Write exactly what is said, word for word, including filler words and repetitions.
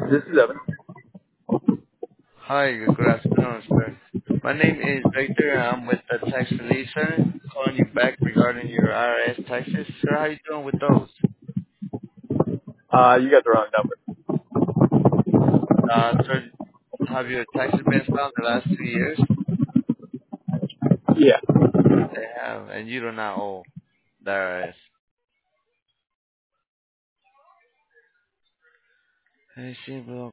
This is Evan. Hi, good afternoon, sir. My name is Victor. I'm with the tax relief center, calling you back regarding your I R S taxes. Sir, how you doing with those? Uh, you got the wrong number. Uh, sir, have your taxes been filed the last two years? Yeah. They have, and you do not owe the I R S. Let me see, bro.